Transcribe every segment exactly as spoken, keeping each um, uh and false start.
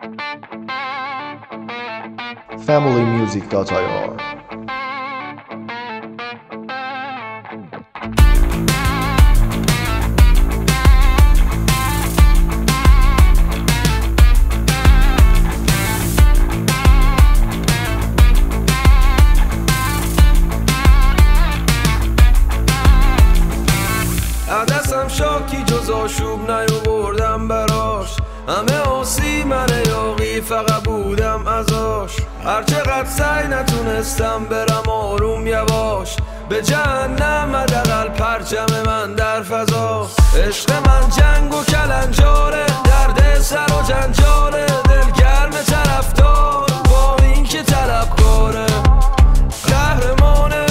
family music dot i r عدسم شاکی جز آشوب نیاوردم براش، همه آسی من یاقی فقط بودم ازاش. هرچقدر سعی نتونستم برم آروم یواش، به جهنم حداقل پرچم من در فضا. عشق من جنگ و کلنجاره، درد سر و جنجاله، دلگرم طرفدار با این که طلبکاره. قهرمانه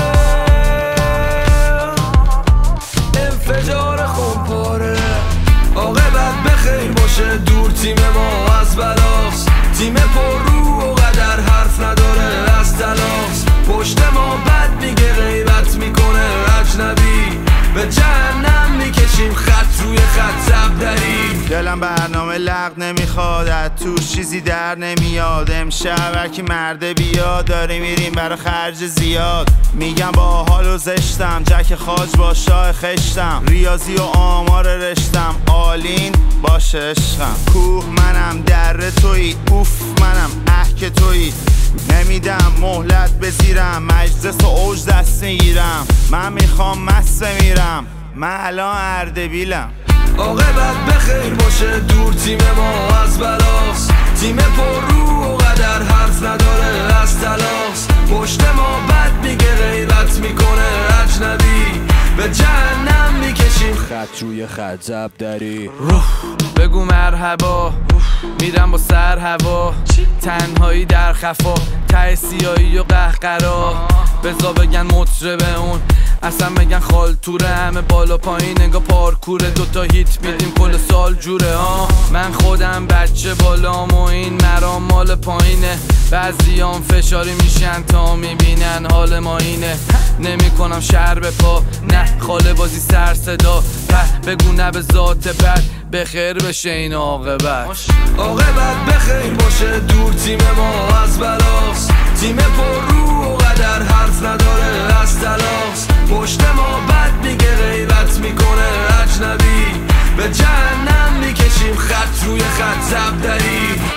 انفجار خونپاره، عاقبت بخیر باشه دور تیم ما از بلاست. تیم پر رو و قدر حرف نداره از تلاس، پشت ما بد میگه غیبت میکنه اجنبی. به جهنم میکشیم خط روی خط زبدری. دلم برنامه لغ نمیخواد، از توش چیزی در نمیاد. امشب هرکی مرده بیاد، داری میریم برا خرج زیاد. میگم با حال و زشتم، جک خاج با شاه خشتم. ریاضی و آمار رشتم، آلین باشه عشقم. کوه منم در توی، اوف منم اه که توی. نمیدم مهلت بزیرم، مجلس و اوج دست میگیرم. من میخوام مست میرم، من الان اردبیلم. عاقبت بخیر باشه دور تیم ما از بلاست. تیم پر رو و قدر حرف نداره از تلاس، پشت ما بد میگه غیبت میکنه اجنبی. به جهنم میکشیم خط روی خط زبدری. بگو مرحبا، میرم با سر هوا. تنهایی در خفا، ته سیایی و قهقرا. بزا بگن مطربه اون، اصلا بگن خالتوره. همه بالا پایین انگا پارکوره، دوتا هیت میدیم کل سال جوره ها. من خودم بچه بالام و این مرام مال پایینه. بعضیام فشاری میشن تا میبینن حال ما اینه. نمی کنم شهر به پا، نه خاله بازی سر صدا. بگو نه به ذات بد، بخیر بشه این عاقبت. عاقبت بخیر باشه دور تیم ما از بلاست. تیم پر رو و قدر حرف نداره از تلاس، پشت ما بد میگه غیبت میکنه اجنبی. به جهنم میکشیم خط روی خط زبدری.